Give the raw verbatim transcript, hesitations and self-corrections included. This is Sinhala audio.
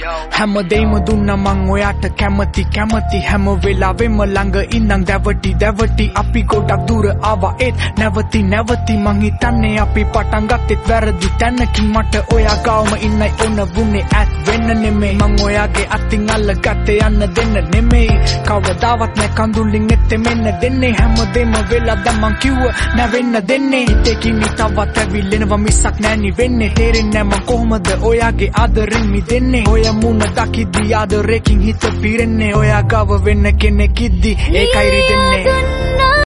හැමදේම දුන්නා මං ඔයාට කැමති කැමති හැම වෙලාවෙම ළඟ ඉඳන් දැවටි දැවටි අපි ගොඩක් දුර ආවා ඒත් නැවති නැවති මං හිතන්නේ අපි පටන් ගත්තෙත් වැරදි තැනකින් මට ඔයා ගාවම ඉන්නයි ඕන වුනේ ඇත් වෙන්න නෙමෙයි මං ඔයාගේ අතින් අල්ලගත්තේ යන්න දෙන්න නෙමෙයි කවදාවත් නැ කඳුලින් එත්තේ මෙන්න දෙන්නේ හැමදේම වෙලා දැන් මං කිව්ව නැවෙන්න දෙන්නේ හිතේකින් තවත් ඇවිල්ලෙනවා මිසක් නෑනි වෙන්නේ තේරෙන්නේ මං කොහොමද ඔයාගේ ආදරෙන් මිදෙන්නේ ඔය මුණ දකිද්දි ආදරේකින් හිත පිරෙන්නේ ඔයා ගාව වෙන්න කෙනෙක් ඉද්දි ඒකයි රිදෙන්නේ